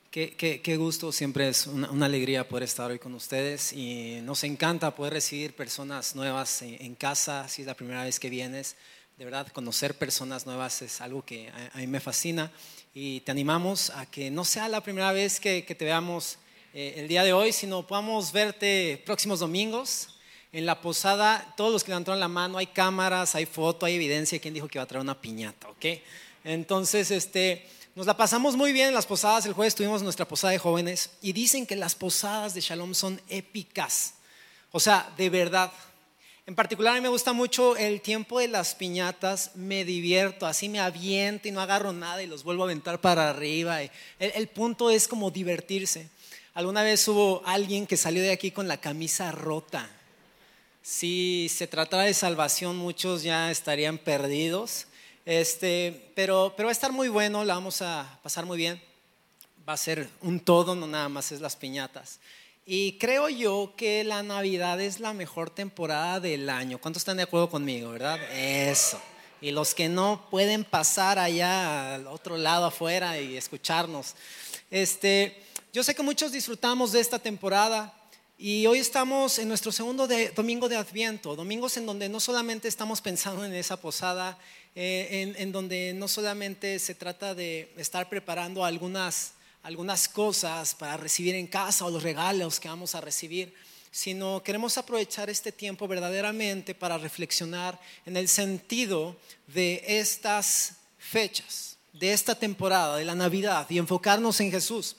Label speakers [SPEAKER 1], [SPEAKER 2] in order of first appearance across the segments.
[SPEAKER 1] Qué gusto, siempre es una alegría poder estar hoy con ustedes y nos encanta poder recibir personas nuevas en casa, si es la primera vez que vienes. De verdad, conocer personas nuevas es algo que a mí me fascina y te animamos a que no sea la primera vez que te veamos el día de hoy, sino podamos verte próximos domingos. En la posada, todos los que levantaron la mano, hay cámaras, hay foto, hay evidencia de quién dijo que iba a traer una piñata, ¿ok? Entonces, nos la pasamos muy bien en las posadas. El jueves tuvimos nuestra posada de jóvenes y dicen que las posadas de Shalom son épicas. O sea, de verdad. En particular a mí me gusta mucho el tiempo de las piñatas. Me divierto, así me aviento y no agarro nada y los vuelvo a aventar para arriba. El punto es como divertirse. Alguna vez hubo alguien que salió de aquí con la camisa rota. Si se tratara de salvación, muchos ya estarían perdidos. Pero va a estar muy bueno, la vamos a pasar muy bien. Va a ser un todo, no nada más es las piñatas. Y creo yo que la Navidad es la mejor temporada del año. ¿Cuántos están de acuerdo conmigo, verdad? Eso. Y los que no pueden pasar allá al otro lado afuera y escucharnos. Yo sé que muchos disfrutamos de esta temporada. Y hoy estamos en nuestro segundo domingo de Adviento, domingos en donde no solamente estamos pensando en esa posada, en donde no solamente se trata de estar preparando algunas cosas para recibir en casa o los regalos que vamos a recibir, sino queremos aprovechar este tiempo verdaderamente para reflexionar en el sentido de estas fechas, de esta temporada, de la Navidad y enfocarnos en Jesús.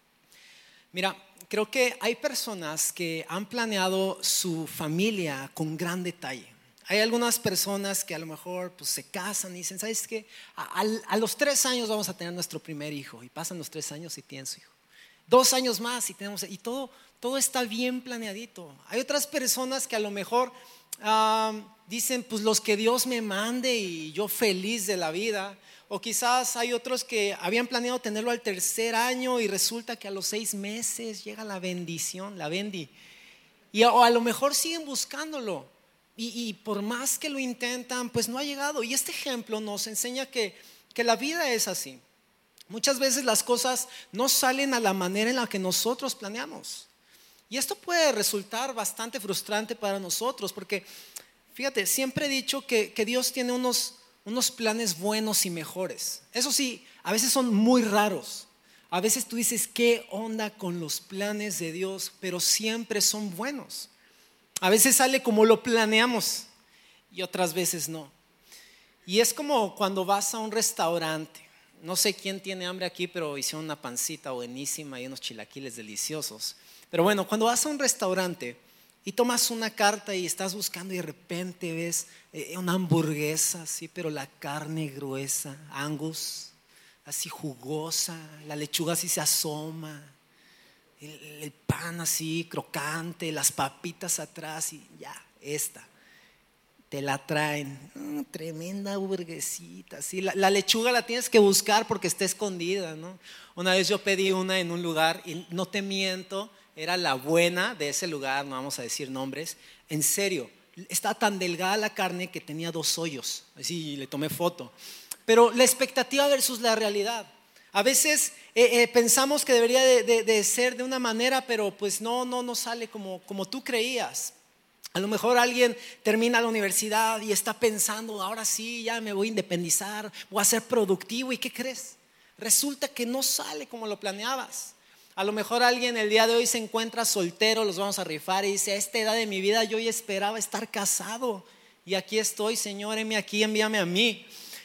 [SPEAKER 1] Mira, creo que hay personas que han planeado su familia con gran detalle. Hay algunas personas que a lo mejor pues, se casan y dicen, ¿sabes qué? A los 3 años vamos a tener nuestro primer hijo. Y pasan los 3 años y tienen su hijo. 2 años más y tenemos, y todo está bien planeadito. Hay otras personas que a lo mejor dicen, pues los que Dios me mande y yo feliz de la vida. O quizás hay otros que habían planeado tenerlo al 3er año y resulta que a los 6 meses llega la bendición, la bendi. O a lo mejor siguen buscándolo y por más que lo intentan, pues no ha llegado. Y este ejemplo nos enseña que la vida es así. Muchas veces las cosas no salen a la manera en la que nosotros planeamos. Y esto puede resultar bastante frustrante para nosotros porque, fíjate, siempre he dicho que Dios tiene unos planes buenos y mejores. Eso sí, a veces son muy raros. A veces tú dices, ¿qué onda con los planes de Dios? Pero siempre son buenos. A veces sale como lo planeamos y otras veces no. Y es como cuando vas a un restaurante. No sé quién tiene hambre aquí, pero hicieron una pancita buenísima y unos chilaquiles deliciosos. Pero bueno, cuando vas a un restaurante y tomas una carta y estás buscando y de repente ves una hamburguesa así, pero la carne gruesa, Angus, así jugosa, la lechuga así se asoma, el pan así crocante, las papitas atrás y ya, te la traen, tremenda hamburguesita, así, la lechuga la tienes que buscar porque está escondida, ¿no? Una vez yo pedí una en un lugar y no te miento, era la buena de ese lugar, no vamos a decir nombres, en serio, está tan delgada la carne que tenía 2 hoyos, así le tomé foto. Pero la expectativa versus la realidad. A veces pensamos que debería de ser de una manera, pero pues no sale como tú creías. A lo mejor alguien termina la universidad y está pensando, ahora sí, ya me voy a independizar, voy a ser productivo. ¿Y qué crees? Resulta que no sale como lo planeabas. A lo mejor alguien el día de hoy se encuentra soltero, los vamos a rifar y dice, a esta edad de mi vida yo ya esperaba estar casado y aquí estoy, Señor, heme aquí, envíame a mí.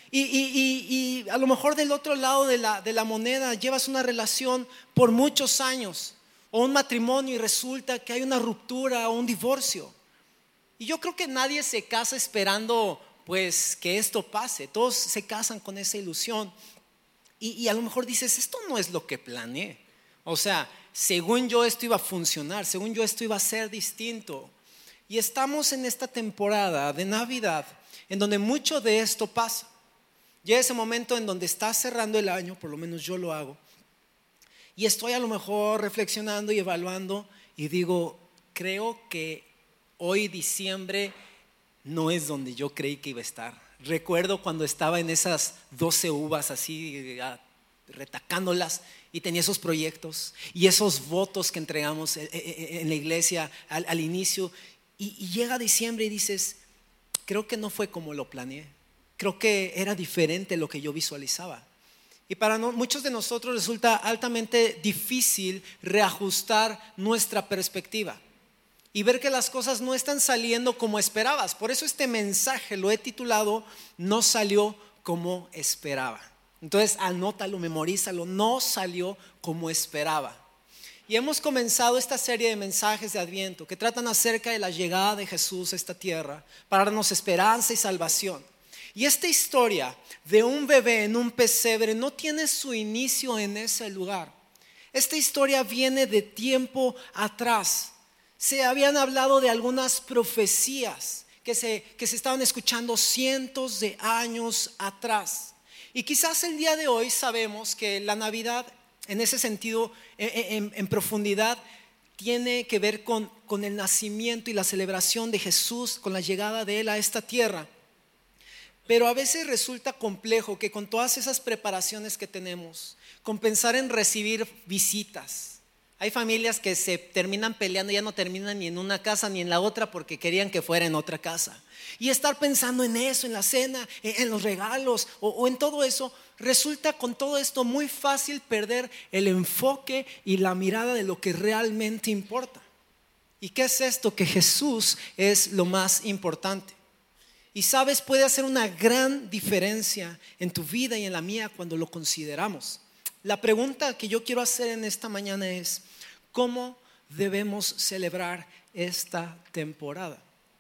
[SPEAKER 1] Y a lo mejor del otro lado de la moneda llevas una relación por muchos años o un matrimonio y resulta que hay una ruptura o un divorcio. Y yo creo que nadie se casa esperando pues que esto pase. Todos se casan con esa ilusión y a lo mejor dices, esto no es lo que planeé. O sea, según yo esto iba a funcionar, según yo esto iba a ser distinto. Y estamos en esta temporada de Navidad en donde mucho de esto pasa. Llega ese momento en donde estás cerrando el año, por lo menos yo lo hago, y estoy a lo mejor reflexionando y evaluando y digo, creo que hoy diciembre no es donde yo creí que iba a estar. Recuerdo cuando estaba en esas 12 uvas así retacándolas, y tenía esos proyectos y esos votos que entregamos en la iglesia al inicio, y llega diciembre y dices, creo que no fue como lo planeé, creo que era diferente lo que yo visualizaba. Y para muchos de nosotros resulta altamente difícil reajustar nuestra perspectiva y ver que las cosas no están saliendo como esperabas. Por eso este mensaje lo he titulado No salió como esperaba. Entonces anótalo, memorízalo, no salió como esperaba. Y hemos comenzado esta serie de mensajes de Adviento que tratan acerca de la llegada de Jesús a esta tierra para darnos esperanza y salvación. Y esta historia de un bebé en un pesebre no tiene su inicio en ese lugar. Esta historia viene de tiempo atrás. Se habían hablado de algunas profecías que se estaban escuchando cientos de años atrás. Y quizás el día de hoy sabemos que la Navidad, en ese sentido, en profundidad, tiene que ver con el nacimiento y la celebración de Jesús, con la llegada de Él a esta tierra. Pero a veces resulta complejo que con todas esas preparaciones que tenemos, con pensar en recibir visitas, hay familias que se terminan peleando, ya no terminan ni en una casa ni en la otra porque querían que fuera en otra casa. Y estar pensando en eso, en la cena, en los regalos o en todo eso, resulta con todo esto muy fácil perder el enfoque y la mirada de lo que realmente importa. ¿Y qué es esto? Que Jesús es lo más importante. Y sabes, puede hacer una gran diferencia en tu vida y en la mía cuando lo consideramos. La pregunta que yo quiero hacer en esta mañana es, ¿cómo debemos celebrar esta temporada?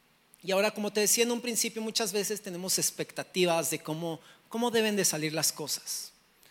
[SPEAKER 1] Y ahora, como te decía en un principio, muchas veces tenemos expectativas de cómo deben de salir las cosas.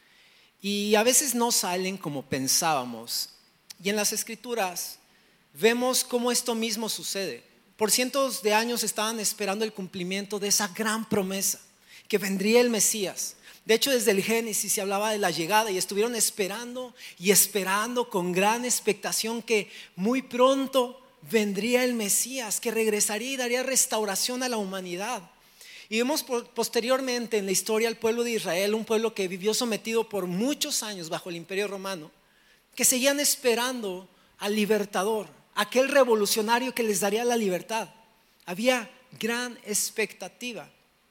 [SPEAKER 1] Y a veces no salen como pensábamos. Y en las Escrituras vemos cómo esto mismo sucede. Por cientos de años estaban esperando el cumplimiento de esa gran promesa, que vendría el Mesías. De hecho, desde el Génesis se hablaba de la llegada y estuvieron esperando y esperando con gran expectación que muy pronto vendría el Mesías, que regresaría y daría restauración a la humanidad. Y vemos posteriormente en la historia al pueblo de Israel, un pueblo que vivió sometido por muchos años bajo el Imperio Romano, que seguían esperando al libertador, aquel revolucionario que les daría la libertad. Había gran expectativa.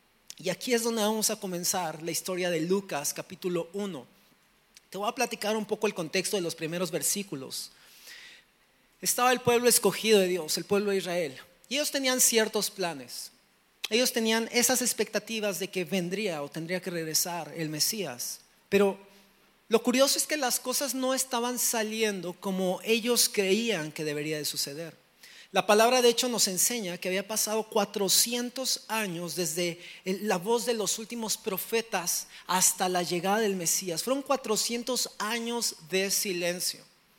[SPEAKER 1] Y aquí es donde vamos a comenzar la historia de Lucas capítulo 1. Te voy a platicar un poco el contexto de los primeros versículos. Estaba el pueblo escogido de Dios, el pueblo de Israel, y ellos tenían ciertos planes. Ellos tenían esas expectativas de que vendría o tendría que regresar el Mesías. Pero lo curioso es que las cosas no estaban saliendo como ellos creían que debería de suceder. La palabra de hecho nos enseña que había pasado 400 años desde la voz de los últimos profetas hasta la llegada del Mesías. Fueron 400 años de silencio.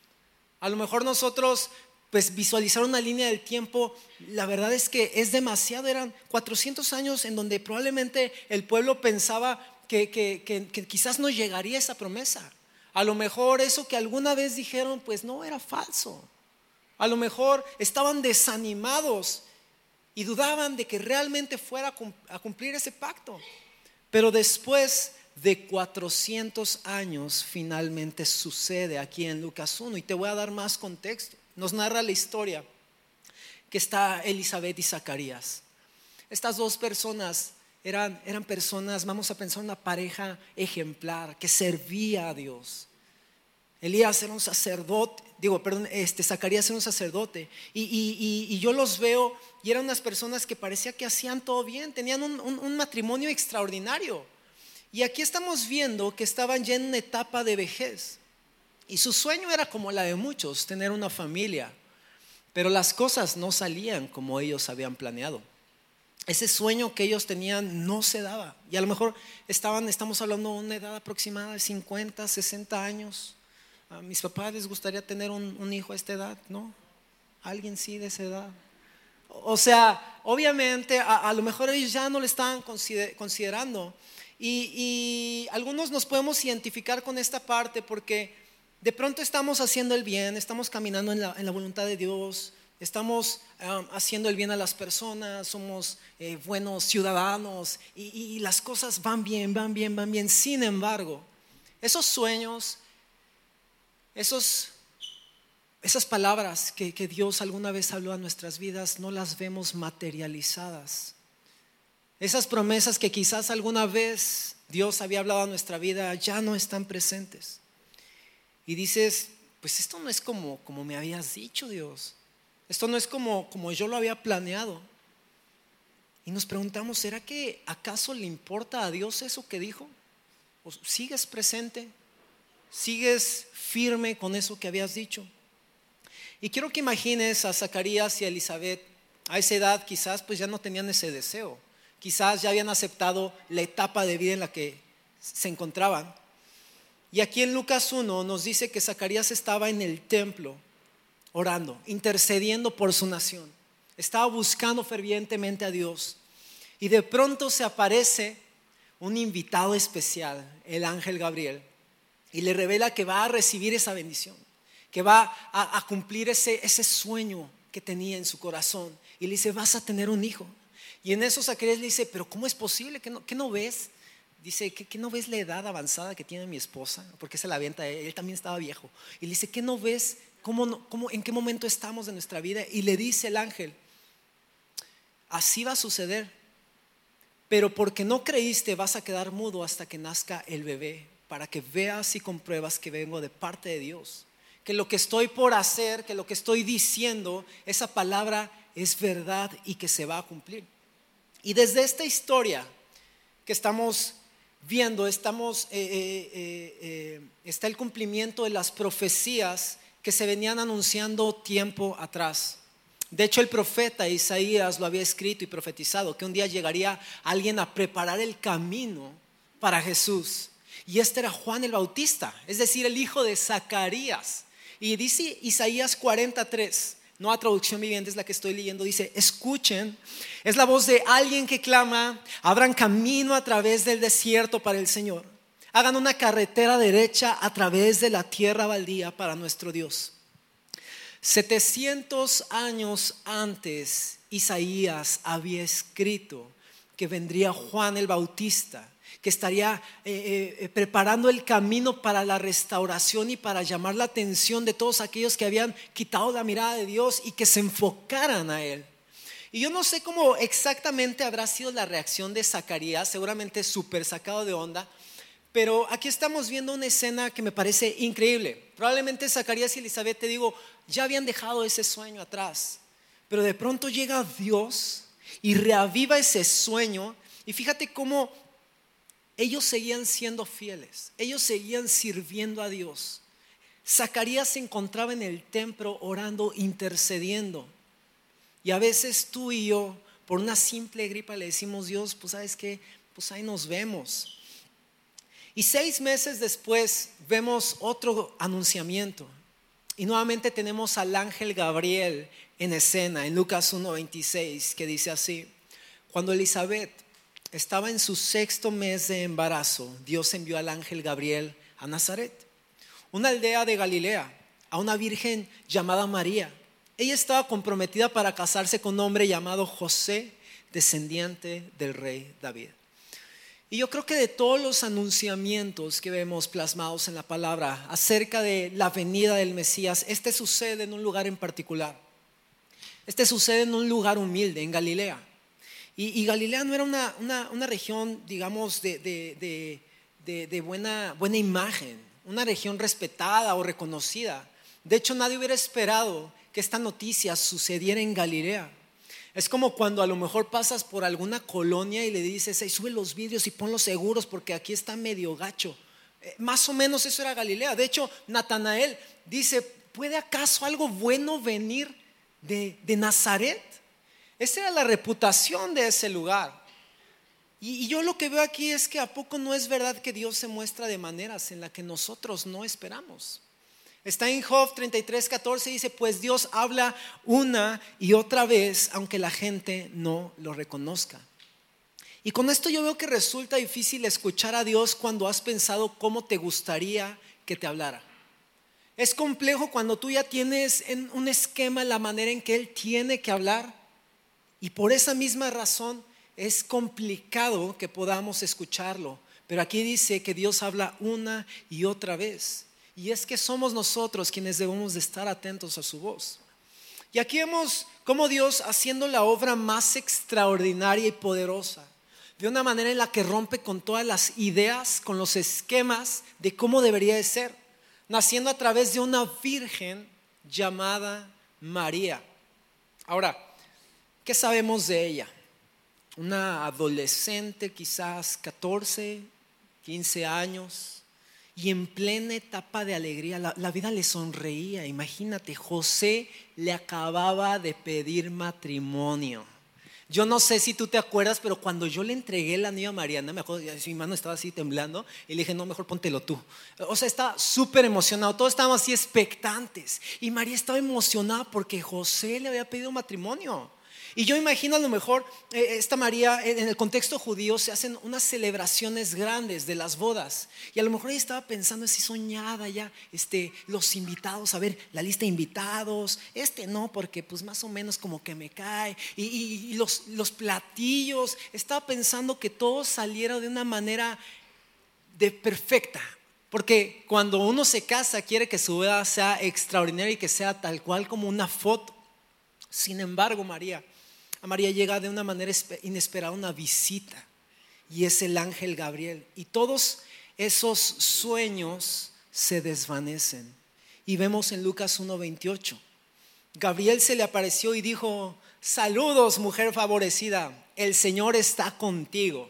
[SPEAKER 1] A lo mejor nosotros visualizar una línea del tiempo, la verdad es que es demasiado. Eran 400 años en donde probablemente el pueblo pensaba que quizás no llegaría esa promesa. A lo mejor eso que alguna vez dijeron pues no, era falso. A lo mejor estaban desanimados y dudaban de que realmente fuera a cumplir ese pacto. Pero después de 400 años finalmente sucede aquí en Lucas 1. Y te voy a dar más contexto. Nos narra la historia que está Elizabeth y Zacarías. Estas dos personas eran personas, vamos a pensar, una pareja ejemplar que servía a Dios. Elías era un sacerdote, Zacarías era un sacerdote y yo los veo y eran unas personas que parecía que hacían todo bien, tenían un matrimonio extraordinario. Y aquí estamos viendo que estaban ya en una etapa de vejez y su sueño era como la de muchos, tener una familia, pero las cosas no salían como ellos habían planeado. Ese sueño que ellos tenían no se daba y a lo mejor estamos hablando de una edad aproximada de 50, 60 años. A mis papás les gustaría tener un hijo a esta edad, ¿no? Alguien sí de esa edad. O sea, obviamente a lo mejor ellos ya no le estaban considerando y algunos nos podemos identificar con esta parte porque de pronto estamos haciendo el bien, estamos caminando en la voluntad de Dios, estamos haciendo el bien a las personas, somos buenos ciudadanos y las cosas van bien. Sin embargo, Esos sueños, esas palabras que Dios alguna vez habló a nuestras vidas, no las vemos materializadas. Esas promesas que quizás alguna vez Dios había hablado a nuestra vida ya no están presentes. Y dices, pues esto no es como me habías dicho, Dios. Esto no es como yo lo había planeado. Y nos preguntamos, ¿será que acaso le importa a Dios eso que dijo? ¿O sigues presente? ¿Sigues firme con eso que habías dicho? Y quiero que imagines a Zacarías y a Elizabeth. A esa edad quizás pues ya no tenían ese deseo. Quizás ya habían aceptado la etapa de vida en la que se encontraban. Y aquí en Lucas 1 nos dice que Zacarías estaba en el templo orando, intercediendo por su nación. Estaba buscando fervientemente a Dios. Y de pronto se aparece un invitado especial, el ángel Gabriel, y le revela que va a recibir esa bendición, que va a cumplir ese sueño que tenía en su corazón. Y le dice, vas a tener un hijo. Y en eso Zacarías le dice, pero ¿cómo es posible? ¿Qué no ves? Dice, ¿qué no ves la edad avanzada que tiene mi esposa? Porque se la avienta, él también estaba viejo. Y le dice, ¿qué no ves? ¿En qué momento estamos de nuestra vida? Y le dice el ángel, así va a suceder, pero porque no creíste vas a quedar mudo hasta que nazca el bebé, para que veas y compruebas que vengo de parte de Dios, que lo que estoy por hacer, que lo que estoy diciendo, esa palabra es verdad y que se va a cumplir. Y desde esta historia que estamos viendo, está el cumplimiento de las profecías que se venían anunciando tiempo atrás. De hecho, el profeta Isaías lo había escrito y profetizado, que un día llegaría alguien a preparar el camino para Jesús. Y este era Juan el Bautista, es decir, el hijo de Zacarías. Y dice Isaías 43, Nueva Traducción Viviente es la que estoy leyendo, dice, escuchen, es la voz de alguien que clama, abran camino a través del desierto para el Señor. Hagan una carretera derecha a través de la tierra baldía para nuestro Dios. 700 años antes, Isaías había escrito que vendría Juan el Bautista, que estaría preparando el camino para la restauración y para llamar la atención de todos aquellos que habían quitado la mirada de Dios y que se enfocaran a Él. Y yo no sé cómo exactamente habrá sido la reacción de Zacarías, seguramente súper sacado de onda, pero aquí estamos viendo una escena que me parece increíble. Probablemente Zacarías y Elizabeth, te digo, ya habían dejado ese sueño atrás, pero de pronto llega Dios y reaviva ese sueño. Y fíjate cómo ellos seguían siendo fieles, ellos seguían sirviendo a Dios. Zacarías se encontraba en el templo orando, intercediendo. Y a veces tú y yo, por una simple gripa, le decimos, Dios, pues sabes qué, pues ahí nos vemos. Y 6 meses después vemos otro anunciamiento. Y nuevamente tenemos al ángel Gabriel en escena, en Lucas 1:26, que dice así: cuando Elizabeth estaba en su 6º mes de embarazo, Dios envió al ángel Gabriel a Nazaret, una aldea de Galilea, a una virgen llamada María. Ella estaba comprometida para casarse con un hombre llamado José, descendiente del rey David. Y yo creo que de todos los anunciamientos que vemos plasmados en la palabra acerca de la venida del Mesías, este sucede en un lugar en particular. Este sucede en un lugar humilde, en Galilea. Y Galilea no era una región, digamos, de buena imagen, una región respetada o reconocida. De hecho, nadie hubiera esperado que esta noticia sucediera en Galilea. Es como cuando a lo mejor pasas por alguna colonia y le dices, hey, sube los vidrios y ponlos seguros porque aquí está medio gacho. Más o menos eso era Galilea. De hecho, Natanael dice, ¿puede acaso algo bueno venir de Nazaret? Esa era la reputación de ese lugar. Y yo lo que veo aquí es que ¿a poco no es verdad que Dios se muestra de maneras en las que nosotros no esperamos? Está en Job 33:14, dice, pues Dios habla una y otra vez, aunque la gente no lo reconozca. Y con esto yo veo que resulta difícil escuchar a Dios cuando has pensado cómo te gustaría que te hablara. Es complejo cuando tú ya tienes en un esquema la manera en que Él tiene que hablar. Y por esa misma razón es complicado que podamos escucharlo. Pero aquí dice que Dios habla una y otra vez. Y es que somos nosotros quienes debemos de estar atentos a su voz. Y aquí vemos cómo Dios haciendo la obra más extraordinaria y poderosa, de una manera en la que rompe con todas las ideas, con los esquemas de cómo debería de ser, naciendo a través de una virgen llamada María. Ahora, ¿qué sabemos de ella? Una adolescente, quizás 14, 15 años, y en plena etapa de alegría, la vida le sonreía. Imagínate, José le acababa de pedir matrimonio. Yo no sé si tú te acuerdas, pero cuando yo le entregué el anillo a Mariana, me acuerdo, mi mano estaba así temblando y le dije, no, mejor póntelo tú. O sea, estaba súper emocionado, todos estábamos así expectantes. Y María estaba emocionada porque José le había pedido matrimonio. Y yo imagino a lo mejor esta María, en el contexto judío se hacen unas celebraciones grandes de las bodas. Y a lo mejor ella estaba pensando así soñada ya, los invitados, a ver, la lista de invitados, no, porque pues más o menos como que me cae. Y los platillos, estaba pensando que todo saliera de una manera perfecta. Porque cuando uno se casa quiere que su boda sea extraordinaria y que sea tal cual como una foto. Sin embargo, a María llega de una manera inesperada una visita, y es el ángel Gabriel, y todos esos sueños se desvanecen. Y vemos en Lucas 1:28, Gabriel se le apareció y dijo: saludos, mujer favorecida, el Señor está contigo.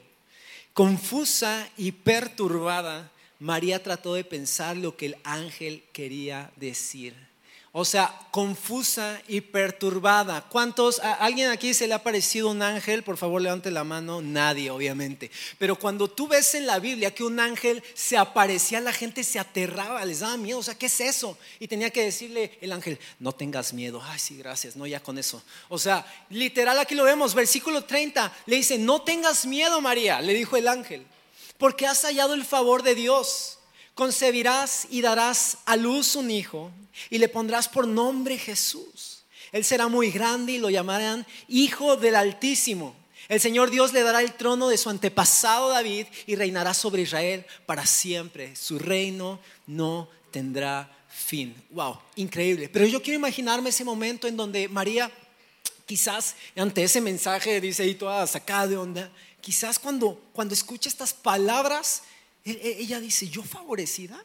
[SPEAKER 1] Confusa y perturbada, María trató de pensar lo que el ángel quería decir. O sea, confusa y perturbada. ¿A alguien aquí se le ha parecido un ángel? Por favor, levante la mano. Nadie, obviamente. Pero cuando tú ves en la Biblia que un ángel se aparecía, la gente se aterraba, les daba miedo. O sea, ¿qué es eso? Y tenía que decirle el ángel: no tengas miedo. Ay, sí, gracias. No, ya con eso. O sea, literal, aquí lo vemos. Versículo 30 le dice: no tengas miedo, María, le dijo el ángel, porque has hallado el favor de Dios. Concebirás y darás a luz un hijo, y le pondrás por nombre Jesús. Él será muy grande y lo llamarán Hijo del Altísimo. El Señor Dios le dará el trono de su antepasado David y reinará sobre Israel para siempre. Su reino no tendrá fin. Wow, increíble. Pero yo quiero imaginarme ese momento en donde María, quizás ante ese mensaje, dice ahí toda sacada de onda, quizás cuando escucha estas palabras, ella dice: ¿yo favorecida?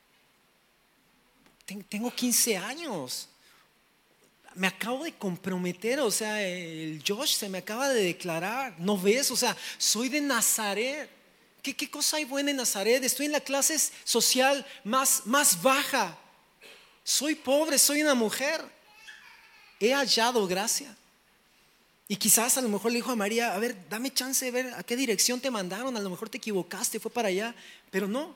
[SPEAKER 1] Tengo 15 años, me acabo de comprometer, o sea, el Josh se me acaba de declarar, ¿no ves? O sea, soy de Nazaret. ¿Qué cosa hay buena en Nazaret? Estoy en la clase social más baja, soy pobre, soy una mujer, he hallado gracia. Y quizás a lo mejor le dijo a María: a ver, dame chance de ver a qué dirección te mandaron, a lo mejor te equivocaste, fue para allá. Pero no,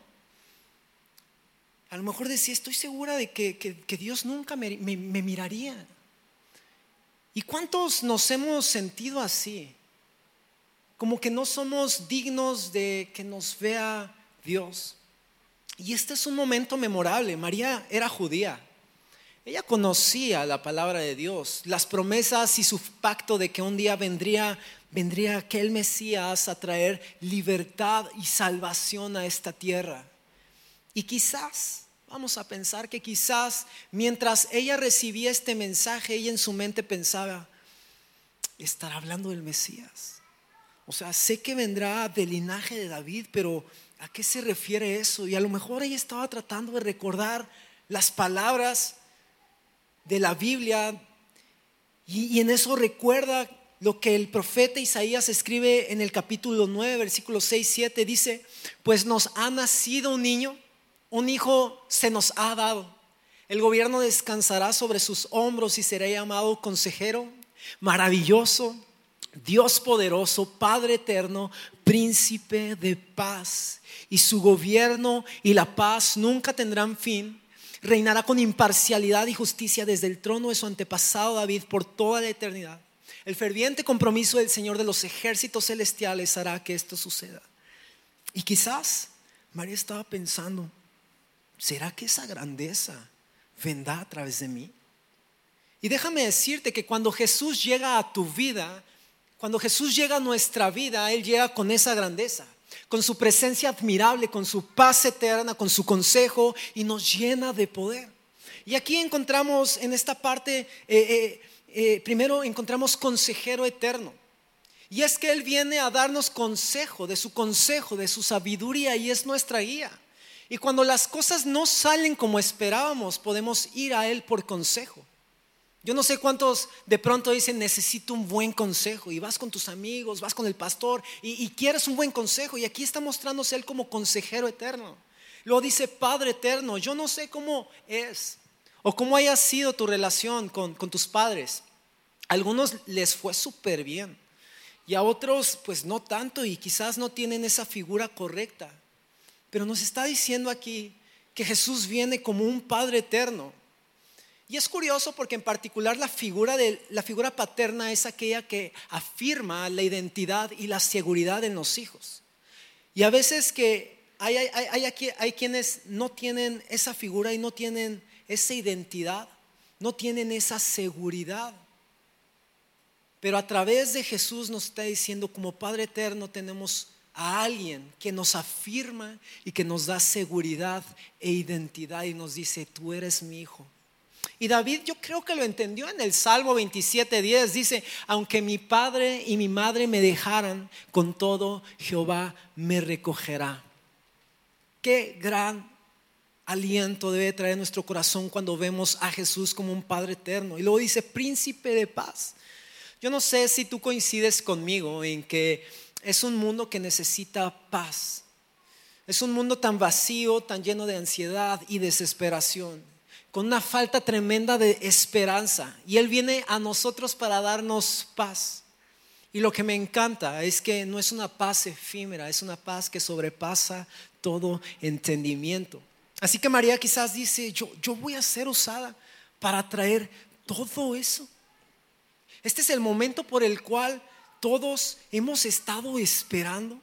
[SPEAKER 1] a lo mejor decía: estoy segura de que Dios nunca me miraría. ¿Y cuántos nos hemos sentido así? Como que no somos dignos de que nos vea Dios. Y este es un momento memorable. María era judía. Ella conocía la palabra de Dios, las promesas y su pacto de que un día vendría aquel Mesías a traer libertad y salvación a esta tierra. Y quizás, vamos a pensar que quizás mientras ella recibía este mensaje, ella en su mente pensaba: ¿estará hablando del Mesías? O sea, sé que vendrá del linaje de David, pero ¿a qué se refiere eso? Y a lo mejor ella estaba tratando de recordar las palabras de la Biblia, y en eso recuerda lo que el profeta Isaías escribe en el capítulo 9, versículos 6-7. Dice: pues nos ha nacido un niño, un hijo se nos ha dado, el gobierno descansará sobre sus hombros y será llamado Consejero, Maravilloso, Dios poderoso, Padre eterno, Príncipe de paz. Y su gobierno y la paz nunca tendrán fin. Reinará con imparcialidad y justicia desde el trono de su antepasado David por toda la eternidad. El ferviente compromiso del Señor de los ejércitos celestiales hará que esto suceda. Y quizás María estaba pensando: ¿será que esa grandeza vendrá a través de mí? Y déjame decirte que cuando Jesús llega a tu vida, cuando Jesús llega a nuestra vida, Él llega con esa grandeza. con su presencia admirable, con su paz eterna, con su consejo, y nos llena de poder. Y aquí encontramos en esta parte, primero encontramos consejero eterno. Y es que Él viene a darnos consejo, de su sabiduría, y es nuestra guía. Y cuando las cosas no salen como esperábamos, podemos ir a Él por consejo. Yo no sé cuántos de pronto dicen necesito un buen consejo, y vas con tus amigos, vas con el pastor y quieres un buen consejo, y aquí está mostrándose Él como consejero eterno. Luego dice Padre eterno. Yo no sé cómo es o cómo haya sido tu relación con tus padres. A algunos les fue súper bien y a otros pues no tanto, y quizás no tienen esa figura correcta. Pero nos está diciendo aquí que Jesús viene como un Padre eterno. Y es curioso porque en particular la figura paterna es aquella que afirma la identidad y la seguridad en los hijos. Y a veces que hay quienes no tienen esa figura y no tienen esa identidad, no tienen esa seguridad. Pero a través de Jesús nos está diciendo, como Padre eterno tenemos a alguien que nos afirma y que nos da seguridad e identidad, y nos dice: tú eres mi hijo. Y David, yo creo que lo entendió en el Salmo 27:10. Dice: aunque mi padre y mi madre me dejaran, con todo Jehová me recogerá. Qué gran aliento debe traer nuestro corazón cuando vemos a Jesús como un Padre eterno. Y luego dice: príncipe de paz. Yo no sé si tú coincides conmigo en que es un mundo que necesita paz. Es un mundo tan vacío, tan lleno de ansiedad y desesperación, con una falta tremenda de esperanza. Y Él viene a nosotros para darnos paz. Y lo que me encanta es que no es una paz efímera, es una paz que sobrepasa todo entendimiento. Así que María quizás dice: yo voy a ser usada para traer todo eso. Este es el momento por el cual todos hemos estado esperando.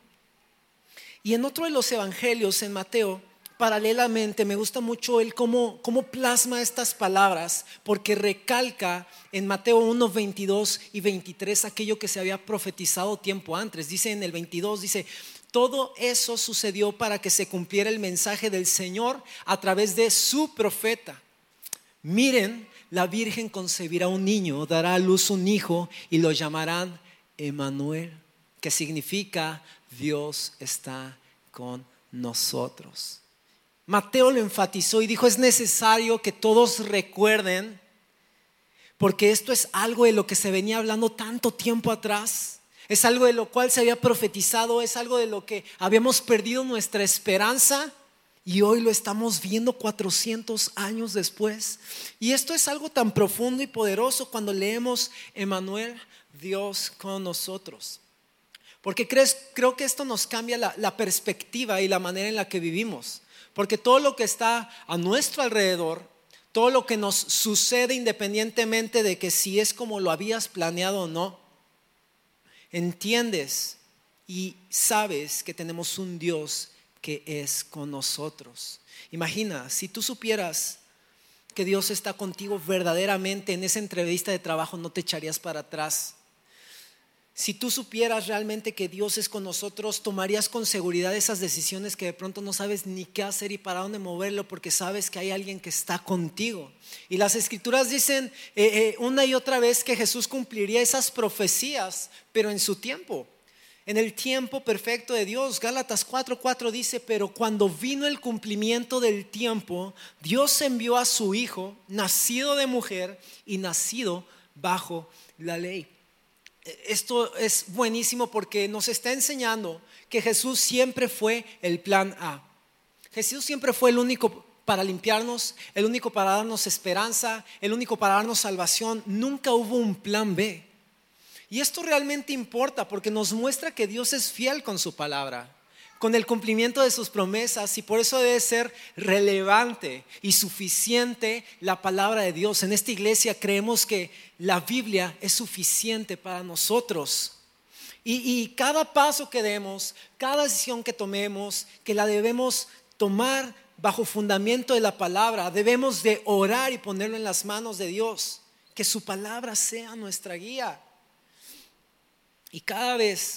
[SPEAKER 1] Y en otro de los evangelios, en Mateo, paralelamente, me gusta mucho él cómo plasma estas palabras, porque recalca en Mateo 1, 22 y 23 aquello que se había profetizado tiempo antes. Dice en el 22, dice: todo eso sucedió para que se cumpliera el mensaje del Señor a través de su profeta. Miren, la Virgen concebirá un niño, dará a luz un hijo y lo llamarán Emmanuel, que significa Dios está con nosotros. Mateo lo enfatizó y dijo: es necesario que todos recuerden, porque esto es algo de lo que se venía hablando tanto tiempo atrás. Es algo de lo cual se había profetizado, es algo de lo que habíamos perdido nuestra esperanza, y hoy lo estamos viendo 400 años después. Y esto es algo tan profundo y poderoso cuando leemos Emmanuel, Dios con nosotros. Porque creo que esto nos cambia la perspectiva y la manera en la que vivimos. Porque todo lo que está a nuestro alrededor, todo lo que nos sucede, independientemente de que si es como lo habías planeado o no, entiendes y sabes que tenemos un Dios que es con nosotros. Imagina, si tú supieras que Dios está contigo verdaderamente en esa entrevista de trabajo, no te echarías para atrás. Si tú supieras realmente que Dios es con nosotros, tomarías con seguridad esas decisiones que de pronto no sabes ni qué hacer y para dónde moverlo, porque sabes que hay alguien que está contigo. Y las escrituras dicen una y otra vez que Jesús cumpliría esas profecías, pero en su tiempo, en el tiempo perfecto de Dios. Gálatas 4:4 dice: pero cuando vino el cumplimiento del tiempo, Dios envió a su Hijo, nacido de mujer y nacido bajo la ley. Esto es buenísimo porque nos está enseñando que Jesús siempre fue el plan A. Jesús siempre fue el único para limpiarnos, el único para darnos esperanza, el único para darnos salvación. Nunca hubo un plan B. Y esto realmente importa porque nos muestra que Dios es fiel con su palabra, con el cumplimiento de sus promesas, y por eso debe ser relevante y suficiente la palabra de Dios. En esta iglesia creemos que la Biblia es suficiente para nosotros. Y cada paso que demos, cada decisión que tomemos, que la debemos tomar bajo fundamento de la palabra. Debemos de orar y ponerlo en las manos de Dios, que su palabra sea nuestra guía. Y cada vez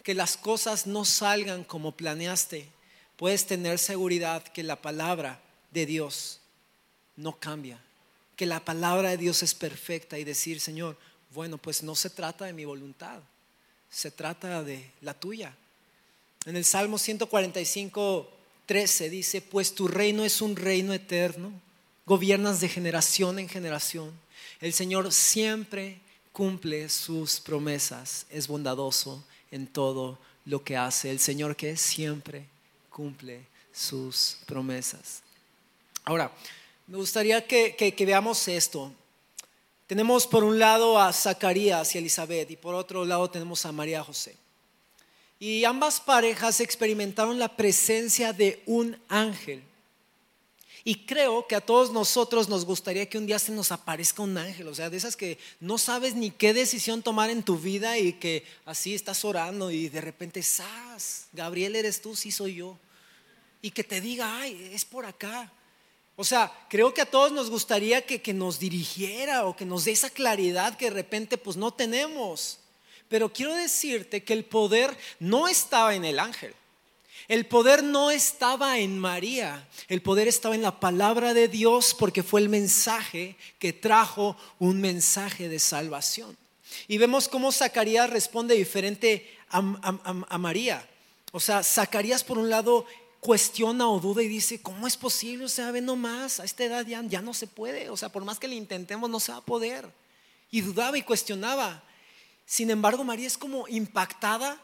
[SPEAKER 1] que las cosas no salgan como planeaste, puedes tener seguridad que la palabra de Dios no cambia, que la palabra de Dios es perfecta, y decir: Señor, bueno, pues no se trata de mi voluntad, se trata de la tuya. En el Salmo 145:13 dice: pues tu reino es un reino eterno, gobiernas de generación en generación. El Señor siempre cumple sus promesas, es bondadoso en todo lo que hace. El Señor que siempre cumple sus promesas. Ahora, me gustaría que veamos esto. Tenemos por un lado a Zacarías y Elizabeth, y por otro lado tenemos a María José. Y ambas parejas experimentaron la presencia de un ángel. Y creo que a todos nosotros nos gustaría que un día se nos aparezca un ángel. O sea, de esas que no sabes ni qué decisión tomar en tu vida, y que así estás orando y de repente, ¡zas! Gabriel, eres tú, sí soy yo. Y que te diga: ay, es por acá. O sea, creo que a todos nos gustaría que nos dirigiera, o que nos dé esa claridad que de repente pues no tenemos. Pero quiero decirte que el poder no estaba en el ángel. El poder no estaba en María. El poder estaba en la palabra de Dios, porque fue el mensaje que trajo un mensaje de salvación. Y vemos cómo Zacarías responde diferente a María. O sea, Zacarías por un lado cuestiona o duda y dice: ¿cómo es posible? O sea, ve nomás, a esta edad ya no se puede. O sea, por más que le intentemos, no se va a poder. Y dudaba y cuestionaba. Sin embargo, María es como impactada.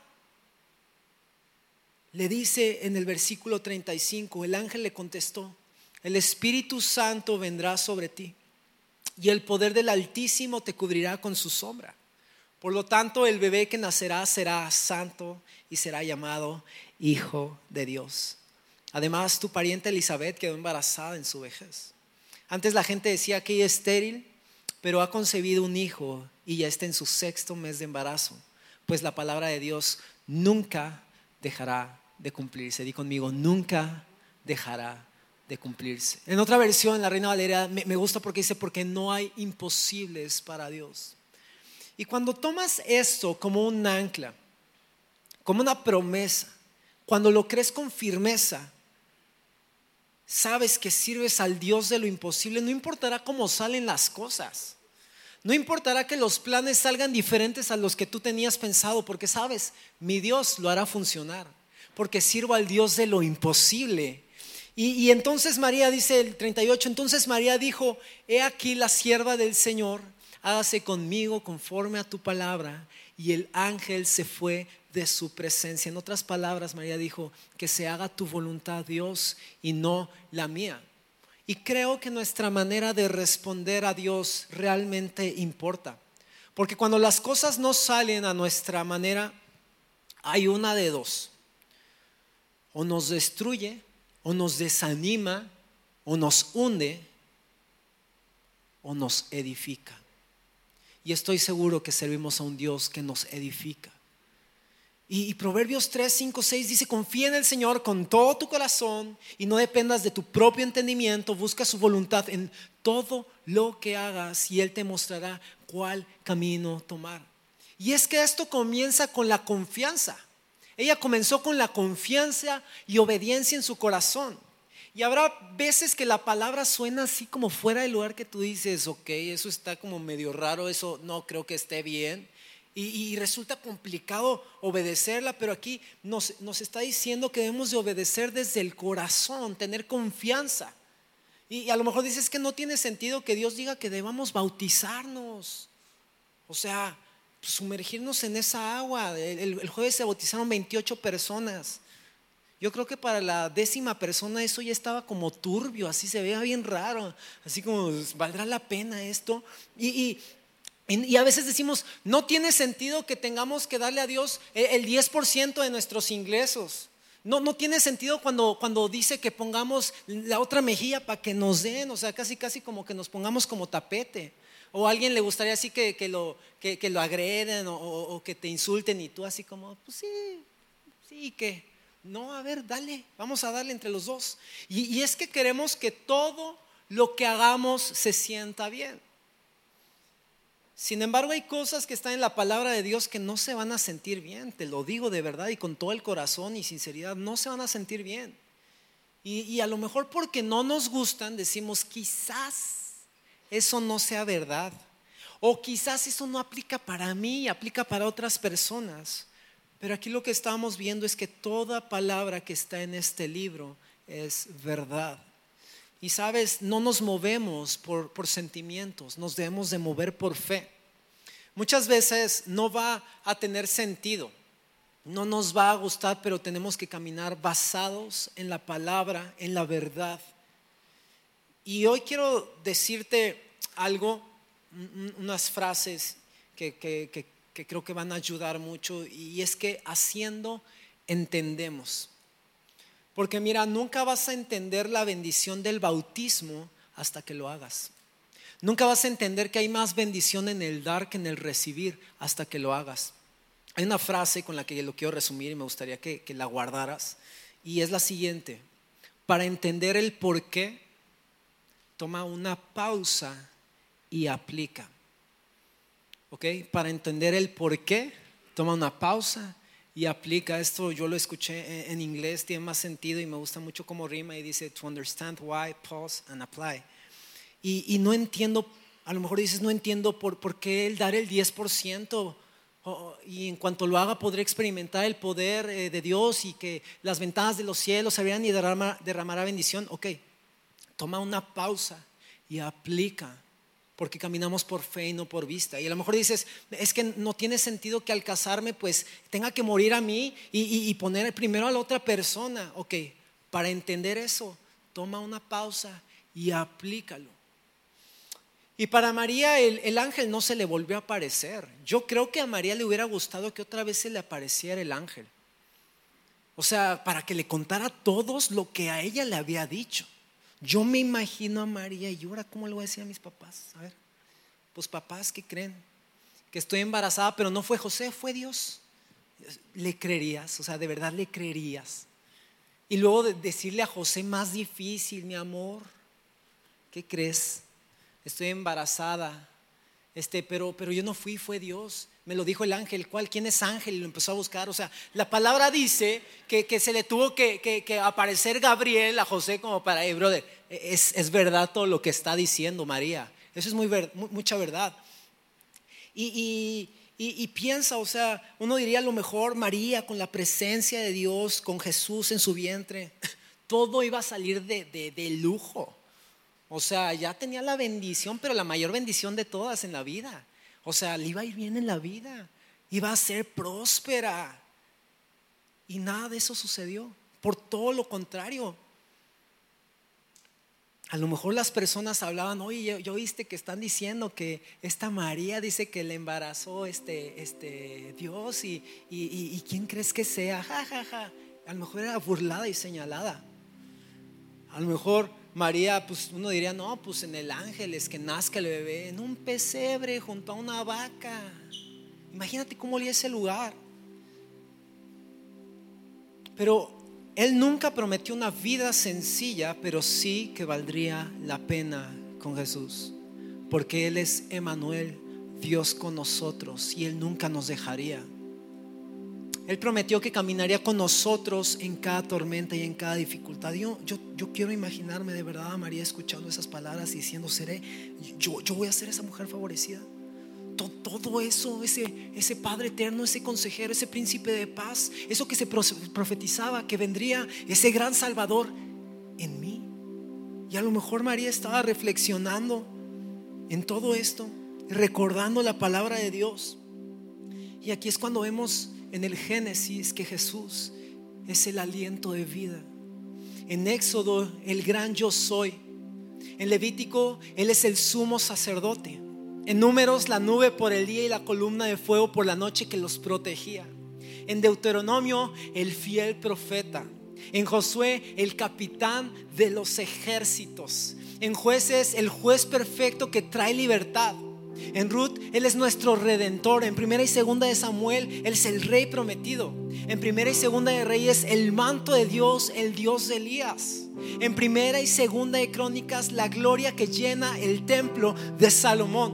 [SPEAKER 1] Le dice en el versículo 35: el ángel le contestó: el Espíritu Santo vendrá sobre ti, y el poder del Altísimo te cubrirá con su sombra. Por lo tanto, el bebé que nacerá será santo y será llamado Hijo de Dios. Además, tu pariente Elizabeth quedó embarazada en su vejez. Antes la gente decía que ella es estéril, pero ha concebido un hijo y ya está en su 6º mes de embarazo, pues la palabra de Dios nunca dejará de cumplirse. Di conmigo: nunca dejará de cumplirse. En otra versión, en la Reina Valera, me gusta porque dice: porque no hay imposibles para Dios. Y cuando tomas esto como un ancla, como una promesa, cuando lo crees con firmeza, sabes que sirves al Dios de lo imposible. No importará cómo salen las cosas, no importará que los planes salgan diferentes a los que tú tenías pensado, porque sabes, mi Dios lo hará funcionar, porque sirvo al Dios de lo imposible. Y entonces María, dice el 38, entonces María dijo: he aquí la sierva del Señor, hágase conmigo conforme a tu palabra. Y el ángel se fue de su presencia. En otras palabras, María dijo: que se haga tu voluntad, Dios, y no la mía. Y creo que nuestra manera de responder a Dios realmente importa, porque cuando las cosas no salen a nuestra manera, hay una de dos: o nos destruye, o nos desanima, o nos hunde, o nos edifica. Y estoy seguro que servimos a un Dios que nos edifica. Y Proverbios 3, 5, 6 dice: confía en el Señor con todo tu corazón y no dependas de tu propio entendimiento. Busca su voluntad en todo lo que hagas y Él te mostrará cuál camino tomar. Y es que esto comienza con la confianza. Ella comenzó con la confianza y obediencia en su corazón. Y habrá veces que la palabra suena así como fuera del lugar, que tú dices: ok, eso está como medio raro, eso no creo que esté bien. Y resulta complicado obedecerla, pero aquí nos está diciendo que debemos de obedecer desde el corazón, tener confianza. Y a lo mejor dices que no tiene sentido que Dios diga que debamos bautizarnos, o sea, sumergirnos en esa agua. El jueves se bautizaron 28 personas. Yo creo que para la 10ª persona eso ya estaba como turbio, así se veía bien raro, así como: ¿valdrá la pena esto? Y a veces decimos: no tiene sentido que tengamos que darle a Dios el 10% de nuestros ingresos. No tiene sentido cuando dice que pongamos la otra mejilla para que nos den. O sea, casi como que nos pongamos como tapete. O a alguien le gustaría así que lo agreden o que te insulten, y tú así como: pues sí, que no, a ver, dale, vamos a darle entre los dos. Y es que queremos que todo lo que hagamos se sienta bien. Sin embargo, hay cosas que están en la palabra de Dios que no se van a sentir bien. Te lo digo de verdad y con todo el corazón y sinceridad, no se van a sentir bien. Y a lo mejor porque no nos gustan, decimos quizás eso no sea verdad. O quizás eso no aplica para mí, aplica para otras personas. Pero aquí lo que estamos viendo es que toda palabra que está en este libro es verdad. Y sabes, no nos movemos por sentimientos, nos debemos de mover por fe. Muchas veces no va a tener sentido, no nos va a gustar, pero tenemos que caminar basados en la palabra, en la verdad. Y hoy quiero decirte algo, unas frases que creo que van a ayudar mucho, y es que haciendo entendemos. Porque mira, nunca vas a entender la bendición del bautismo hasta que lo hagas. Nunca vas a entender que hay más bendición en el dar que en el recibir hasta que lo hagas. Hay una frase con la que lo quiero resumir y me gustaría que la guardaras, y es la siguiente: para entender el por qué, toma una pausa y aplica. ¿Ok? Para entender el por qué, toma una pausa y aplica. Esto yo lo escuché en inglés, tiene más sentido y me gusta mucho cómo rima, y dice to understand why, pause and apply. Y no entiendo, a lo mejor dices, no entiendo por qué el dar el 10%, y en cuanto lo haga podré experimentar el poder de Dios y que las ventanas de los cielos se abrirán y derramará bendición. Ok, toma una pausa y aplica, porque caminamos por fe y no por vista. Y a lo mejor dices, es que no tiene sentido que al casarme pues tenga que morir a mí y poner primero a la otra persona. Ok, para entender eso, toma una pausa y aplícalo. Y para María el ángel no se le volvió a aparecer. Yo creo que a María le hubiera gustado que otra vez se le apareciera el ángel. O sea, para que le contara a todos lo que a ella le había dicho. Yo me imagino a María, y ahora cómo le voy a decir a mis papás. A ver, pues papás, ¿qué creen? Que estoy embarazada, pero no fue José, fue Dios. ¿Le creerías? O sea, ¿de verdad le creerías? Y luego decirle a José, más difícil, mi amor, ¿qué crees? Estoy embarazada, pero yo no fui, fue Dios. Me lo dijo el ángel. ¿Cuál? ¿Quién es ángel? Y lo empezó a buscar. O sea, la palabra dice que se le tuvo que aparecer Gabriel a José como para, brother, es verdad todo lo que está diciendo María. Eso es mucha verdad. Y piensa, o sea, uno diría a lo mejor María con la presencia de Dios, con Jesús en su vientre, todo iba a salir de lujo. O sea, ya tenía la bendición, pero la mayor bendición de todas en la vida. O sea, le iba a ir bien en la vida, iba a ser próspera. Y nada de eso sucedió, por todo lo contrario. A lo mejor las personas hablaban, oye, ¿ya oíste que están diciendo que esta María dice que le embarazó Dios y quién crees que sea? Ja, ja, ja. A lo mejor era burlada y señalada. A lo mejor María, pues uno diría, no, pues en el ángel es que nazca el bebé en un pesebre junto a una vaca. Imagínate cómo olía ese lugar. Pero él nunca prometió una vida sencilla, pero sí que valdría la pena con Jesús, porque Él es Emmanuel, Dios con nosotros, y Él nunca nos dejaría. Él prometió que caminaría con nosotros en cada tormenta y en cada dificultad. Yo quiero imaginarme de verdad a María escuchando esas palabras y diciendo, yo voy a ser esa mujer favorecida. Todo eso, ese Padre eterno, ese consejero, ese príncipe de paz, eso que se profetizaba que vendría, ese gran Salvador en mí. Y a lo mejor María estaba reflexionando en todo esto, recordando la palabra de Dios. Y aquí es cuando vemos en el Génesis que Jesús es el aliento de vida. En Éxodo, el gran yo soy. En Levítico, Él es el sumo sacerdote. En Números, la nube por el día y la columna de fuego por la noche que los protegía. En Deuteronomio, el fiel profeta. En Josué, el capitán de los ejércitos. En Jueces, el juez perfecto que trae libertad. En Ruth, Él es nuestro redentor. En Primera y Segunda de Samuel, Él es el rey prometido. En Primera y Segunda de Reyes, el manto de Dios, el Dios de Elías. En Primera y Segunda de Crónicas, la gloria que llena el templo de Salomón.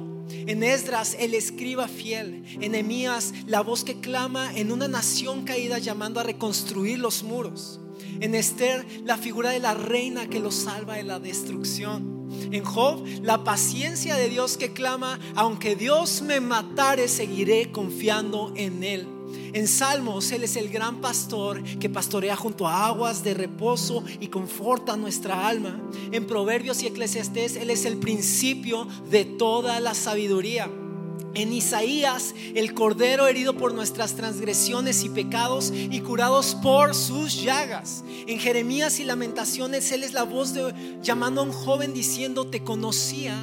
[SPEAKER 1] En Esdras, el escriba fiel. En Nehemías, la voz que clama en una nación caída llamando a reconstruir los muros. En Esther, la figura de la reina que los salva de la destrucción. En Job, la paciencia de Dios que clama: aunque Dios me matare, seguiré confiando en Él. En Salmos, Él es el gran pastor que pastorea junto a aguas de reposo y conforta nuestra alma. En Proverbios y Eclesiastés, Él es el principio de toda la sabiduría. En Isaías, el cordero herido por nuestras transgresiones y pecados y curados por sus llagas. En Jeremías y Lamentaciones, Él es la voz llamando a un joven diciendo: te conocía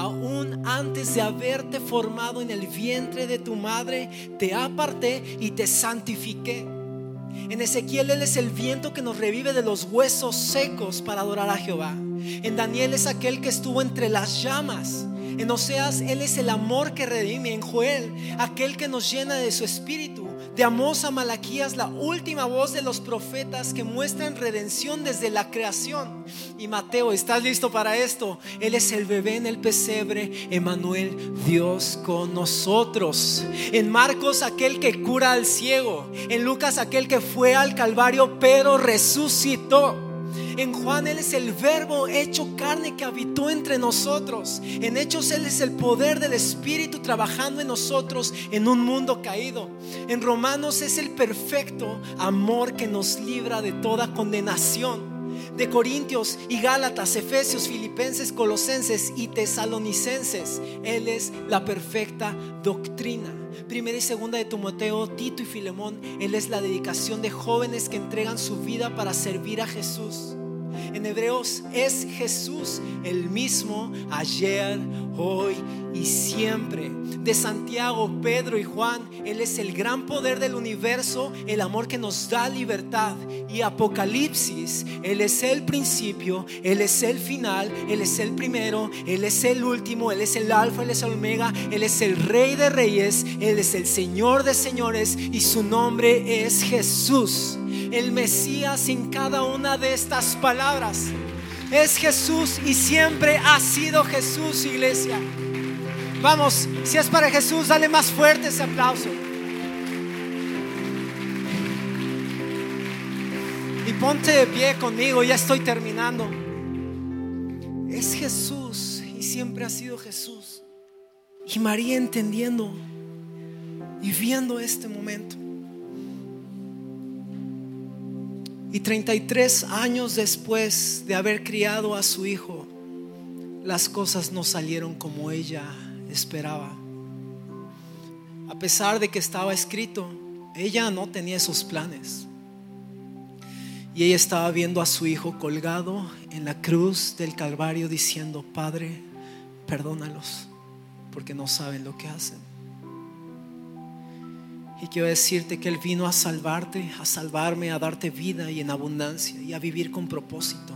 [SPEAKER 1] aún antes de haberte formado en el vientre de tu madre, te aparté y te santifiqué. En Ezequiel, Él es el viento que nos revive de los huesos secos para adorar a Jehová. En Daniel, es aquel que estuvo entre las llamas. En Oseas, Él es el amor que redime. En Joel, aquel que nos llena de su espíritu. De Amós a Malaquías, la última voz de los profetas que muestran redención desde la creación. Y Mateo, ¿estás listo para esto? Él es el bebé en el pesebre, Emmanuel, Dios con nosotros. En Marcos, aquel que cura al ciego. En Lucas, aquel que fue al Calvario pero resucitó. En Juan, Él es el verbo hecho carne que habitó entre nosotros. En Hechos, Él es el poder del Espíritu trabajando en nosotros en un mundo caído. En Romanos, es el perfecto amor que nos libra de toda condenación. De Corintios y Gálatas, Efesios, Filipenses, Colosenses y Tesalonicenses, Él es la perfecta doctrina. Primera y segunda de Timoteo, Tito y Filemón, Él es la dedicación de jóvenes que entregan su vida para servir a Jesús. En Hebreos, es Jesús el mismo ayer, hoy y siempre. De Santiago, Pedro y Juan, Él es el gran poder del universo, el amor que nos da libertad. Y Apocalipsis, Él es el principio, Él es el final, Él es el primero, Él es el último, Él es el alfa, Él es el omega, Él es el rey de reyes, Él es el señor de señores y su nombre es Jesús. El Mesías en cada una de estas palabras es Jesús y siempre ha sido Jesús, iglesia. Vamos, si es para Jesús, dale más fuerte ese aplauso. Y ponte de pie conmigo, ya estoy terminando. Es Jesús y siempre ha sido Jesús. Y María entendiendo y viendo este momento. Y 33 años después de haber criado a su hijo, las cosas no salieron como ella esperaba. A pesar de que estaba escrito, ella no tenía esos planes. Y ella estaba viendo a su hijo colgado en la cruz del Calvario diciendo: Padre, perdónalos porque no saben lo que hacen. Y quiero decirte que Él vino a salvarte, a salvarme, a darte vida y en abundancia y a vivir con propósito.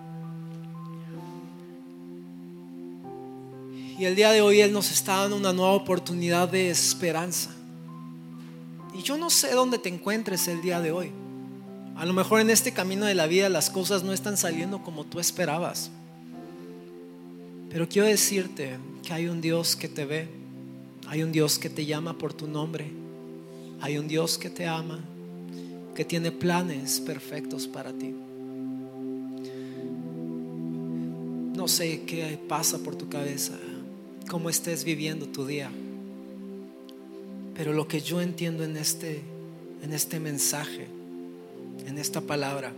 [SPEAKER 1] Y el día de hoy Él nos está dando una nueva oportunidad de esperanza. Y yo no sé dónde te encuentres el día de hoy. A lo mejor en este camino de la vida las cosas no están saliendo como tú esperabas. Pero quiero decirte que hay un Dios que te ve. Hay un Dios que te llama por tu nombre. Hay un Dios que te ama, que tiene planes perfectos para ti. No sé qué pasa por tu cabeza, cómo estés viviendo tu día, pero lo que yo entiendo en este mensaje, en esta palabra,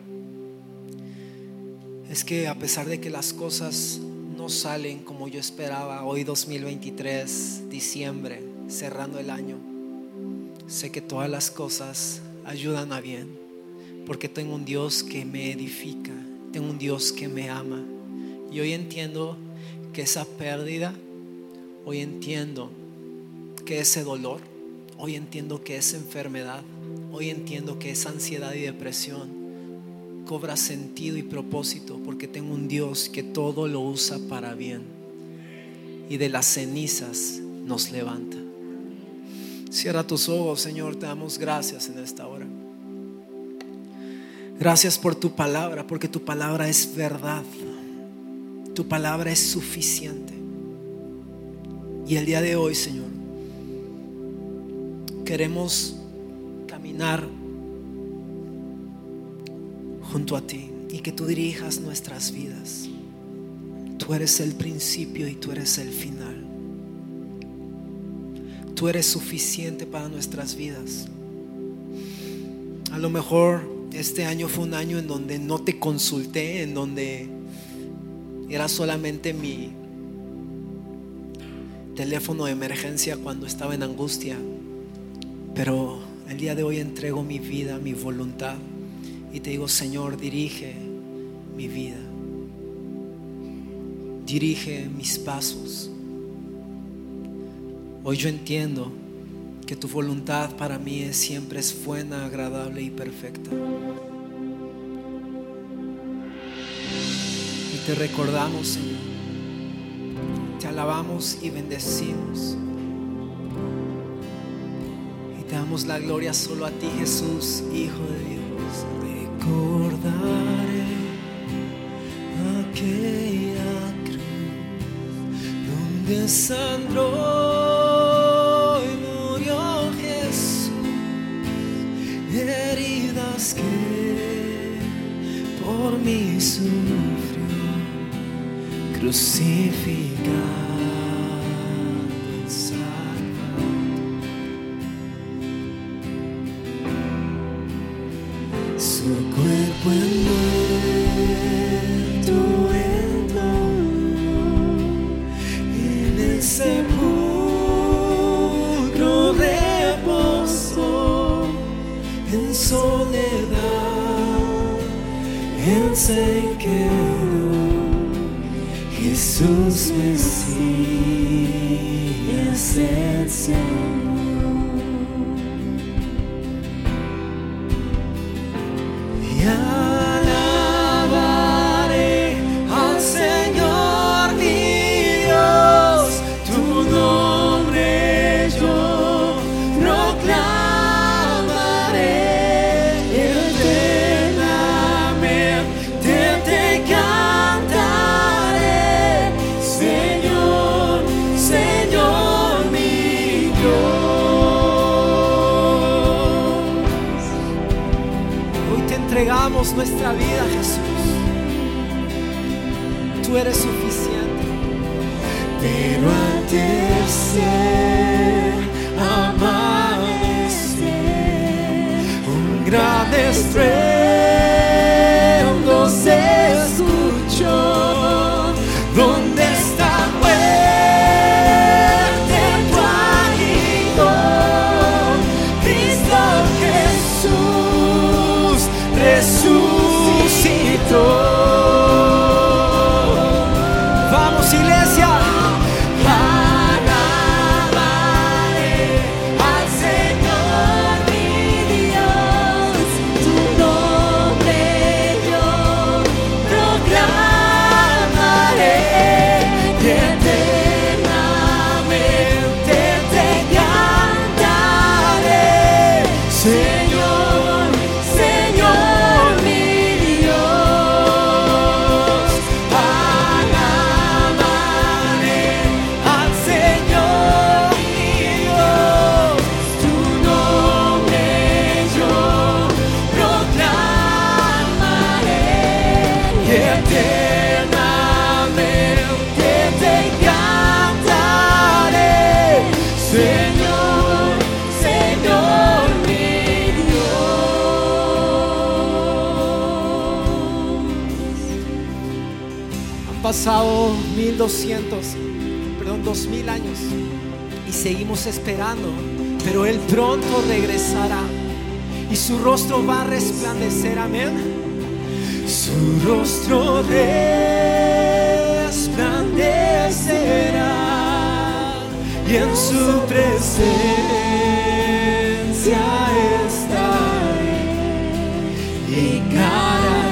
[SPEAKER 1] es que a pesar de que las cosas no salen como yo esperaba, hoy 2023, diciembre, cerrando el año, sé que todas las cosas ayudan a bien, porque tengo un Dios que me edifica, tengo un Dios que me ama. Y hoy entiendo que esa pérdida, hoy entiendo que ese dolor, hoy entiendo que esa enfermedad, hoy entiendo que esa ansiedad y depresión cobra sentido y propósito, porque tengo un Dios que todo lo usa para bien y de las cenizas nos levanta. Cierra tus ojos, Señor, te damos gracias en esta hora. Gracias por tu palabra, porque tu palabra es verdad. Tu palabra es suficiente. Y el día de hoy, Señor, queremos caminar junto a ti y que tú dirijas nuestras vidas. Tú eres el principio y tú eres el final. Tú eres suficiente para nuestras vidas. A lo mejor este año fue un año en donde no te consulté, en donde era solamente mi teléfono de emergencia cuando estaba en angustia. Pero el día de hoy entrego mi vida, mi voluntad, y te digo: Señor, dirige mi vida, dirige mis pasos. Hoy yo entiendo que tu voluntad para mí siempre es buena, agradable y perfecta. Y te recordamos, Señor, te alabamos y bendecimos, y te damos la gloria solo a ti, Jesús, Hijo de Dios. Recordaré aquella cruz donde sangró y murió Jesús, heridas que por mí sufrió, crucificado en Salvador. Su cuerpo envuelto en dolor, en el sepulcro reposó, en soledad Él se quedó. Jesús Mesías, el Señor. Y alabaré al Señor mi Dios, tu nombre yo proclamaré, eternamente te cantaré, Señor, Señor mi Dios. Hoy te entregamos nuestra vida, Jesús. Tú eres suficiente. Pero al tercer amanecer, un gran estruendo se escuchó. ¿Dónde está muerte tu aguijón? Cristo Jesús resucitó. Vamos, iglesia. Alabaré al Señor mi Dios, tu nombre yo proclamaré, y eternamente te cantaré, Señor, Señor mi Dios. Alabaré al Señor mi Dios, tu nombre yo proclamaré, y eternamente te cantaré, Señor, Señor mi Dios. Han pasado 2000 años y seguimos esperando, pero Él pronto regresará y su rostro va a resplandecer, amén. Su rostro resplandecerá y en su presencia estaré, y cara a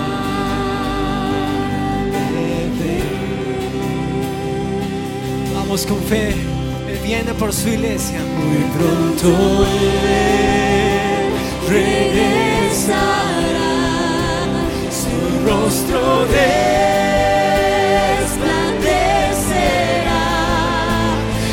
[SPEAKER 1] cara le veré. Vamos con fe, Él viene por su iglesia. Muy pronto Él regresará, su rostro resplandecerá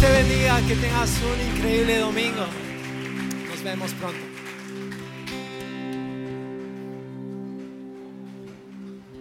[SPEAKER 1] te bendiga, que tengas un increíble domingo. Nos vemos pronto.